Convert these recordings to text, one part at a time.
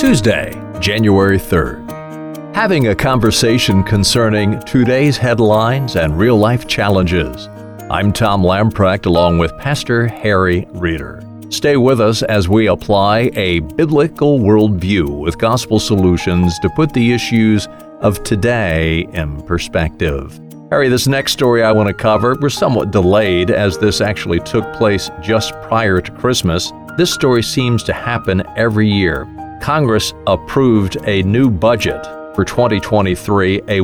Tuesday, January 3rd. Having a conversation concerning today's headlines and real-life challenges. I'm Tom Lamprecht along with Pastor Harry Reeder. Stay with us as we apply a biblical worldview with gospel solutions to put the issues of today in perspective. Harry, this next story I want to cover, we're somewhat delayed as this actually took place just prior to Christmas. This story seems to happen every year. Congress approved a new budget for 2023, a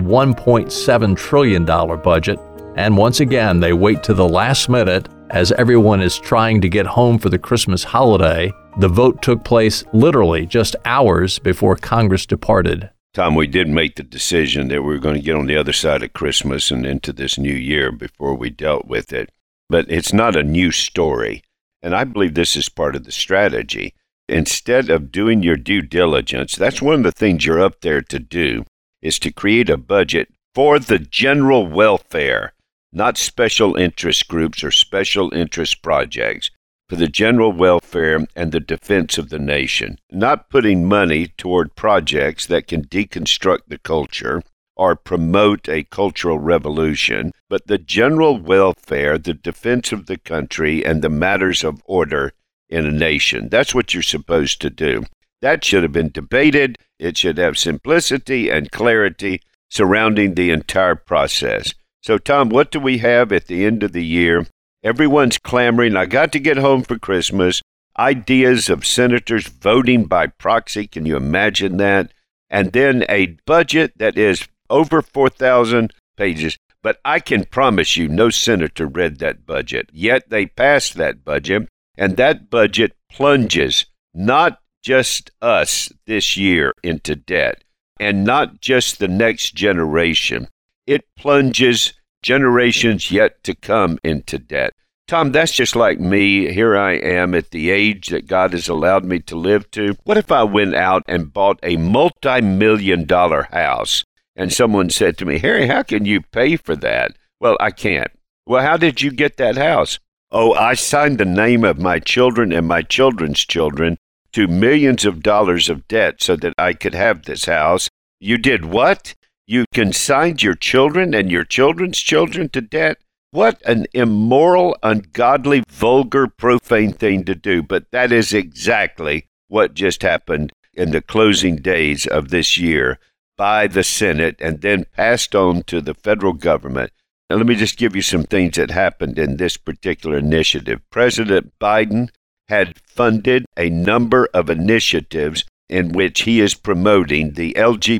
$1.7 trillion budget. And once again, they wait to the last minute as everyone is trying to get home for the Christmas holiday. The vote took place literally just hours before Congress departed. Tom, we did make the decision that we were going to get on the other side of Christmas and into this new year before we dealt with it. But it's not a new story. And I believe this is part of the strategy. Instead of doing your due diligence, that's one of the things you're up there to do, is to create a budget for the general welfare, not special interest groups or special interest projects, for the general welfare and the defense of the nation, not putting money toward projects that can deconstruct the culture or promote a cultural revolution, but the general welfare, the defense of the country, and the matters of order in a nation. That's what you're supposed to do. That should have been debated. It should have simplicity and clarity surrounding the entire process. So, Tom, what do we have at the end of the year? Everyone's clamoring, I got to get home for Christmas. Ideas of senators voting by proxy. Can you imagine that? And then a budget that is over 4,000 pages. But I can promise you no senator read that budget. Yet they passed that budget. And that budget plunges not just us this year into debt, and not just the next generation. It plunges generations yet to come into debt. Tom, that's just like me. Here I am at the age that God has allowed me to live to. What if I went out and bought a multi-million-dollar house, and someone said to me, Harry, how can you pay for that? Well, I can't. Well, how did you get that house? Oh, I signed the name of my children and my children's children to millions of dollars of debt so that I could have this house. You did what? You consigned your children and your children's children to debt? What an immoral, ungodly, vulgar, profane thing to do. But that is exactly what just happened in the closing days of this year by the Senate and then passed on to the federal government. Now, let me just give you some things that happened in this particular initiative. President Biden had funded a number of initiatives in which he is promoting the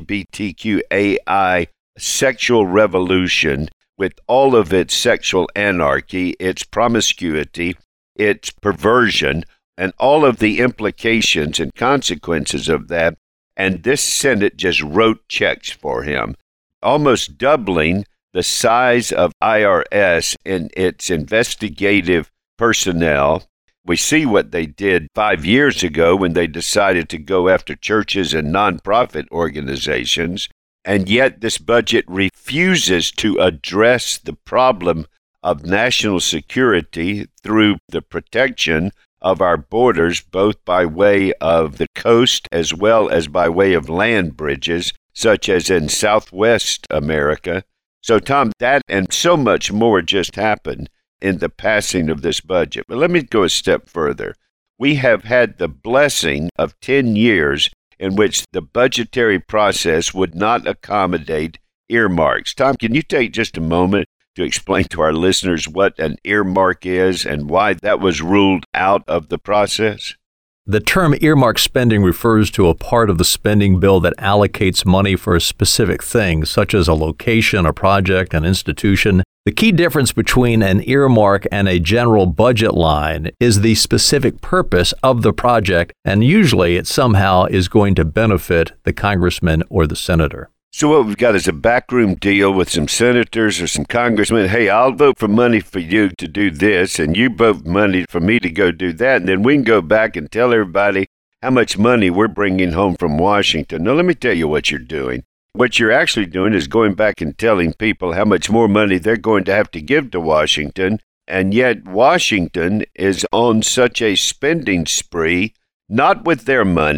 LGBTQAI sexual revolution with all of its sexual anarchy, its promiscuity, its perversion, and all of the implications and consequences of that. And this Senate just wrote checks for him, almost doubling the size of IRS in its investigative personnel. We see what they did 5 years ago when they decided to go after churches and nonprofit organizations, and yet this budget refuses to address the problem of national security through the protection of our borders, both by way of the coast as well as by way of land bridges, such as in Southwest America. So, Tom, that and so much more just happened in the passing of this budget. But let me go a step further. We have had the blessing of 10 years in which the budgetary process would not accommodate earmarks. Tom, can you take just a moment to explain to our listeners what an earmark is and why that was ruled out of the process? The term earmark spending refers to a part of the spending bill that allocates money for a specific thing, such as a location, a project, an institution. The key difference between an earmark and a general budget line is the specific purpose of the project, and usually it somehow is going to benefit the congressman or the senator. So what we've got is a backroom deal with some senators or some congressmen. Hey, I'll vote for money for you to do this, and you vote money for me to go do that, and then we can go back and tell everybody how much money we're bringing home from Washington. Now, let me tell you what you're doing. What you're actually doing is going back and telling people how much more money they're going to have to give to Washington, and yet Washington is on such a spending spree, not with their money,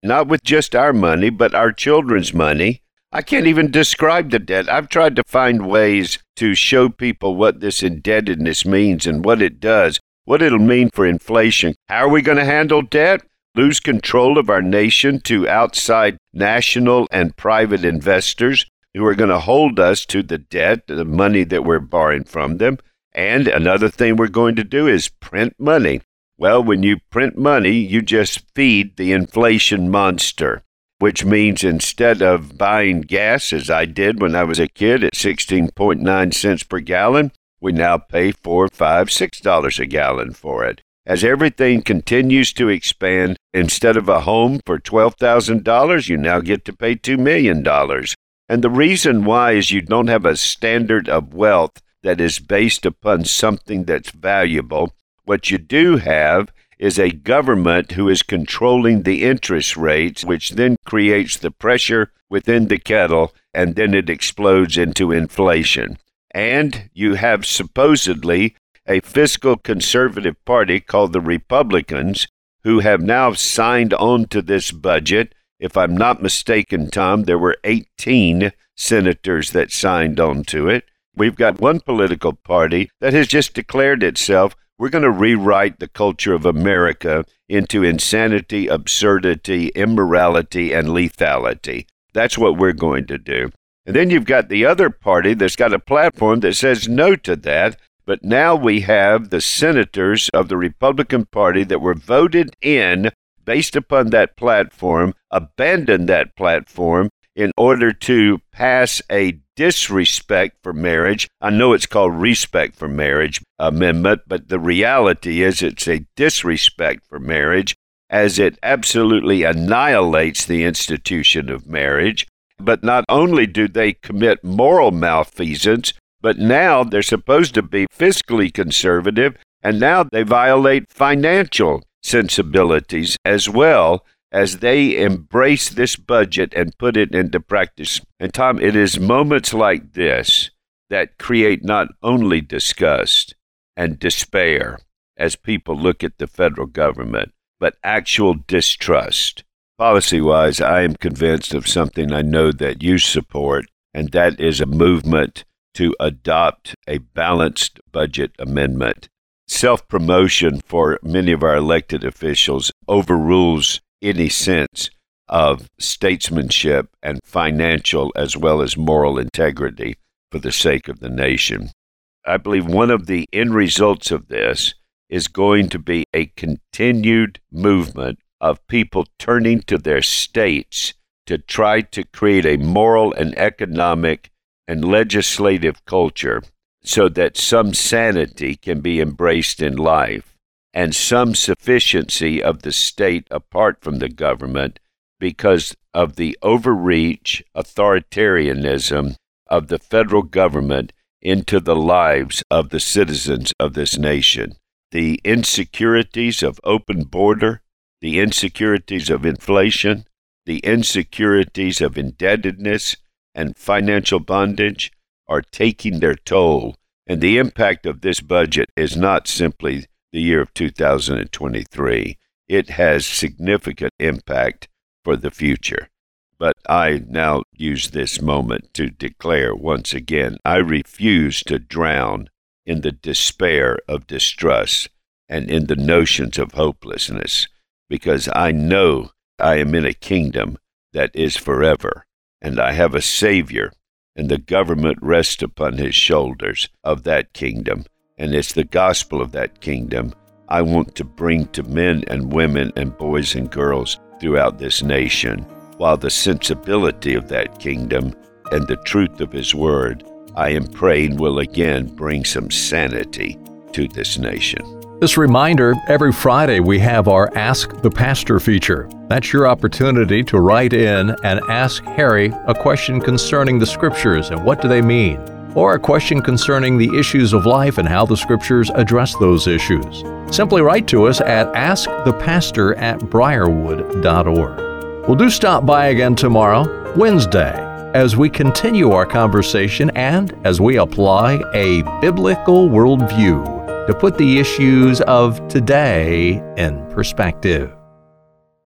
not with just our money, but our children's money. I can't even describe the debt. I've tried to find ways to show people what this indebtedness means and what it does, what it'll mean for inflation. How are we going to handle debt? Lose control of our nation to outside national and private investors who are going to hold us to the debt, the money that we're borrowing from them. And another thing we're going to do is print money. Well, when you print money, you just feed the inflation monster, which means instead of buying gas, as I did when I was a kid at 16.9 cents per gallon, we now pay $4, $5, $6 a gallon for it. As everything continues to expand, instead of a home for $12,000, you now get to pay $2 million. And the reason why is you don't have a standard of wealth that is based upon something that's valuable. What you do have is a government who is controlling the interest rates, which then creates the pressure within the kettle, and then it explodes into inflation. And you have supposedly a fiscal conservative party called the Republicans who have now signed on to this budget. If I'm not mistaken, Tom, there were 18 senators that signed on to it. We've got one political party that has just declared itself, we're going to rewrite the culture of America into insanity, absurdity, immorality, and lethality. That's what we're going to do. And then you've got the other party that's got a platform that says no to that. But now we have the senators of the Republican Party that were voted in based upon that platform, abandon that platform in order to pass a disrespect for marriage. I know it's called respect for marriage amendment, but the reality is it's a disrespect for marriage as it absolutely annihilates the institution of marriage. But not only do they commit moral malfeasance, but now they're supposed to be fiscally conservative, and now they violate financial sensibilities as well as they embrace this budget and put it into practice. And Tom, it is moments like this that create not only disgust and despair as people look at the federal government, but actual distrust. Policy-wise, I am convinced of something I know that you support, and that is a movement to adopt a balanced budget amendment. Self-promotion for many of our elected officials overrules any sense of statesmanship and financial as well as moral integrity for the sake of the nation. I believe one of the end results of this is going to be a continued movement of people turning to their states to try to create a moral and economic and legislative culture so that some sanity can be embraced in life and some sufficiency of the state apart from the government because of the overreach, authoritarianism of the federal government into the lives of the citizens of this nation. The insecurities of open border, the insecurities of inflation, the insecurities of indebtedness and financial bondage are taking their toll. And the impact of this budget is not simply the year of 2023. It has significant impact for the future. But I now use this moment to declare once again, I refuse to drown in the despair of distrust and in the notions of hopelessness, because I know I am in a kingdom that is forever, and I have a Savior, and the government rests upon his shoulders of that kingdom, and it's the gospel of that kingdom I want to bring to men and women and boys and girls throughout this nation, while the sensibility of that kingdom and the truth of his word, I am praying will again bring some sanity to this nation. This reminder, every Friday we have our Ask the Pastor feature. That's your opportunity to write in and ask Harry a question concerning the Scriptures and what do they mean, or a question concerning the issues of life and how the Scriptures address those issues. Simply write to us at askthepastor@briarwood.org. Well, do stop by again tomorrow, Wednesday, as we continue our conversation and as we apply a biblical worldview to put the issues of today in perspective.